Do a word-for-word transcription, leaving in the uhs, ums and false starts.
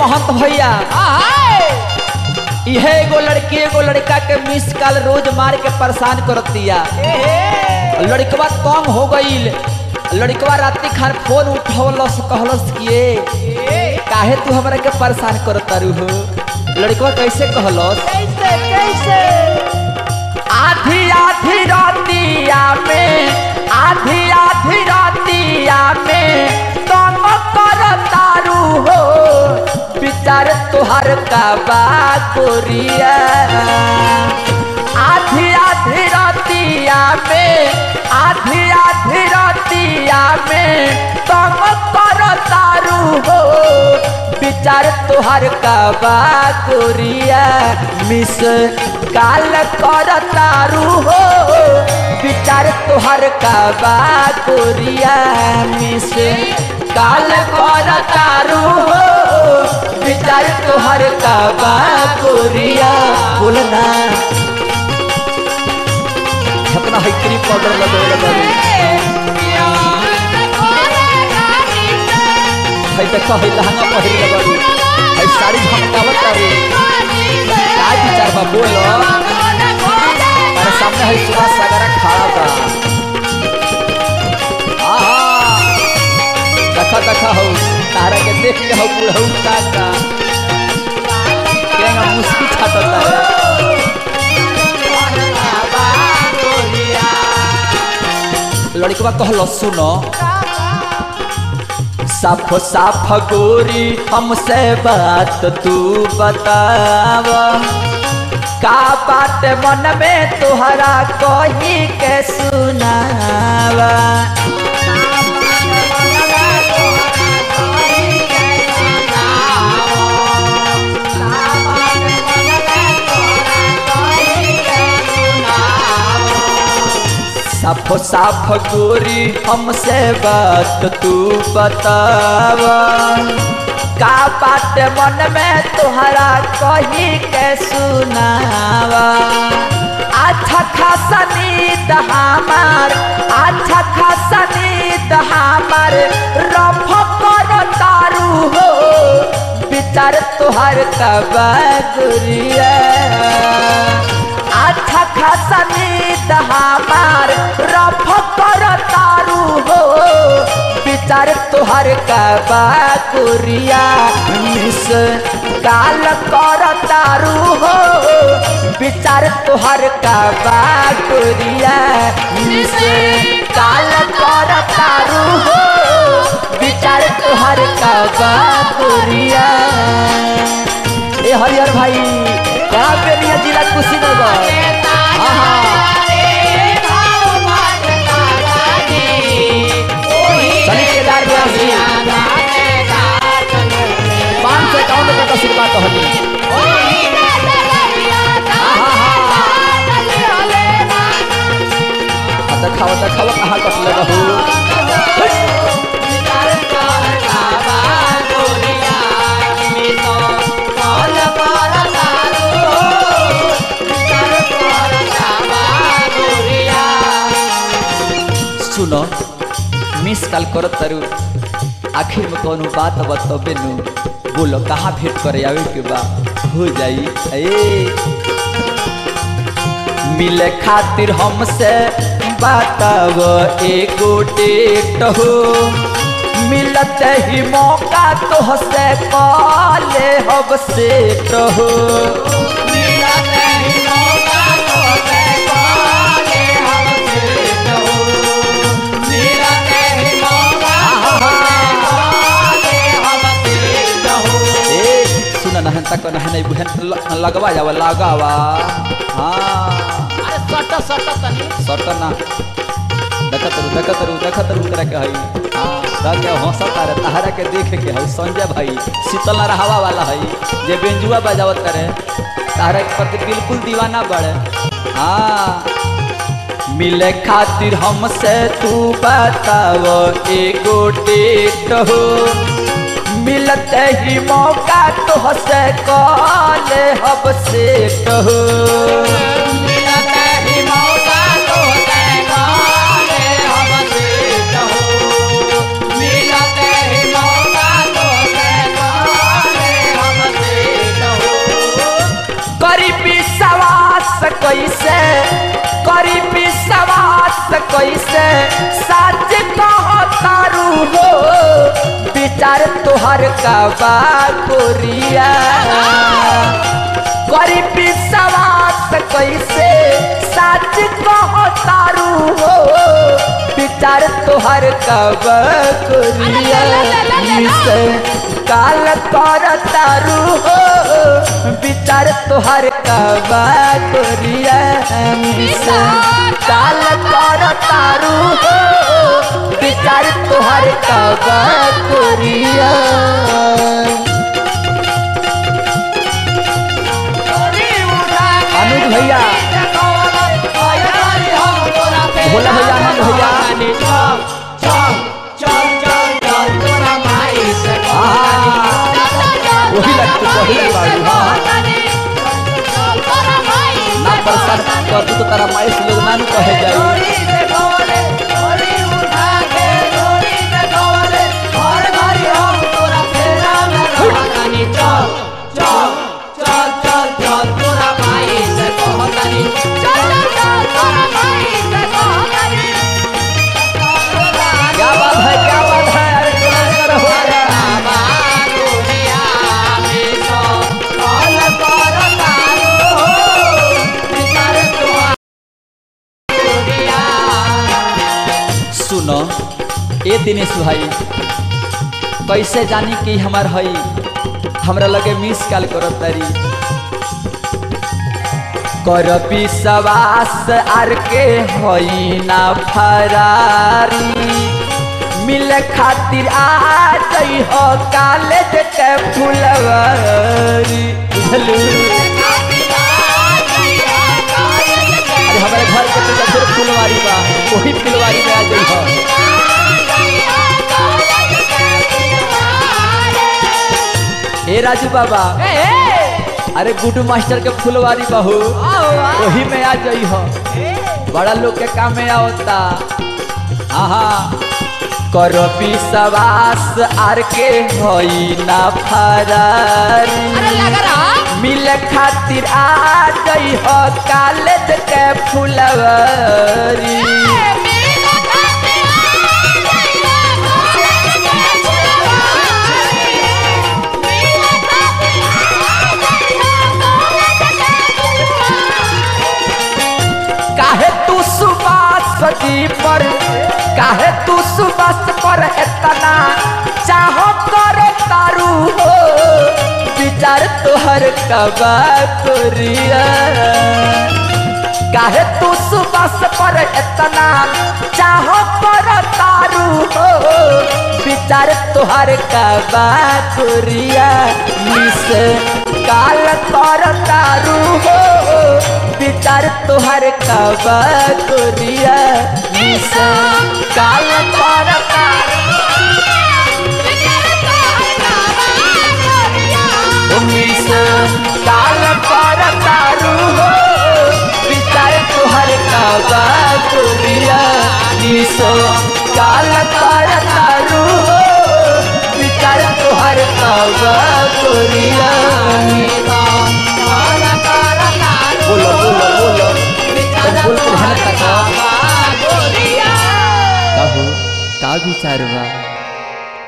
महंत भैया इहे एगो लड़की एगो लड़का के मिस कॉल रोज मार के परेशान करतिया। लड़कवा तंग हो गईल। लड़कवा रात्रि खान फोन उठवलस कहलस किए काहे तू हमरा के परेशान करतारू हो। लड़कवा कैसे कहलस कैसे कैसे आधी आधी रातिया में आधी आधी रातिया में तंग करतारू हो विचार तुहार का बा गोरिया। आधी आधी रातिया में आधी आधी रातिया में तंग करतारू हो विचार तुहार का बा गोरिया। मिस काल करतारू हो विचार तुहार का बा गोरिया। मिस काल करतारू हो विचार तुहार का बा गोरिया। बोलना अपना हैकरी पाउडर लगवे लगवे है देख है लहंगा पहिर लगवे है साड़ी झमकावत रे का विचार बा बोलो अरे सामने है सुबह सागरा खड़ा बा। आहा देखा देखा हो तारा के देख के हो बुढ़ऊ काका केंगा मुस्की छाटता है। लड़कवा कहलो सुनो साफ साफ गोरी हमसे बात तू बताव का बात मन में तोहरा कही के सुनावा। साफ साफ गोरी हमसे बात तू बतावा का बात मन में तोहरा कही के सुनावा। अच्छा खासा नींद हमार अच्छा खासा नींद हमार रफ करतारू हो विचार तोहर का बा गोरिया। अच्छा खासा नींद हमार रफ करतारू हो विचार तोहर का बा गोरिया। मिस काल करतारू हो विचार तोहर का बा गोरिया। मिस काल करतारू हो विचार तोहर का बा गोरिया। ए हरिहर भाई क्या बेलिया जिला कुशीनगर चली केदार व्यासी पाँच सौ इक्यावन रुपये का सिर्फ कहली देखाव देखाव कहाँ कटले रहू सुनो मिस कॉल करत तारू आखिर में कोनो बात बतबे नु बोलो कहाँ भेंट करे आवे के बा हो जाई। ए मिले खातिर हमसे बताव एगो डेट हो मिलते ही मौका तो हसे काले हब सेट हो। मिलते ही मौका तो हसे काले हब सेट हो। मिलते ही मौका तो हसे काले हब सेट हो। ए सुन नहन तक नहन बुहन लगवा जावा लगावा। हाँ अरे सटा सटा तनी सटा ना देखत रू देखत रू देखत रू करे के हई। हाँ के हंसता रे तहरा के देख के हई संजय भाई शीतल रहवा वाला हई जे बेंजुआ बजावत करे तहरा के प्रति बिल्कुल दीवाना बड़े। हाँ मिले खातिर हमसे तू बताव एगो डेट हो मिलते ही मौका तो हसे काले हब सेट हो। मिलते ही मौका तो हसे काले हब सेट हो। मिलते ही मौका तो हसे काले कैसे करी विश्वास कैसे सच कहतारू हो विचार तोहर का बा गोरिया करी विश्वास कैसे सच कहतारू हो विचार तोहर का बा गोरिया मिसे काल करतारू हो विचार तोहर का बा गोरिया मिसे काल करतारू हो विचार तोहर का बा गोरिया अनुज भैया भोला भैया आनंद भैया वही लगते पहले बाड़ी ना प्रसाद कर तू तो तारा माई से लोग नानू कहे जाई क्या बात है क्या बात है अरे टोला कर हो सुनो ए दिनेश भाई कैसे जानी कि हमार हई हमरा लगे मिस कॉल करत तारी कर विश्वास आर के हई ना फरारी मिले खातिर आ गई हो कॉलेज के फुलवारी बुझलू अरे हमारे घर के तो फिर फुलवारी बा वही फुलवारी में आ गई हो ए राजू बाबा अरे गुड्डू मास्टर के फुलवारी बहू वही में आ जाई हो बड़ा लोग के काम में आवता हाँ कर विश्वास आर के हई ना फरारी मिले खातिर आ गई हो कॉलेज के फुलवारी काहे तू सुबास सजी पर काहे तू सुबास पर इतना चाहो करे तारू हो विचार तोहर कबा गोरिया काहे तू सुबास पर इतना चाहो कर तारू हो विचार तोहर कबा गोरिया मिस काल कर तारू हो विचार तोहर कबा गोरिया मिस काल कर मिस काल कर तारू हो विचार तोहर कबा गोरिया मिस काल कर तारू हो विचार तोहर कबा गोरिया बोलो बोलो बोलो बोल बोल का का विचार बा।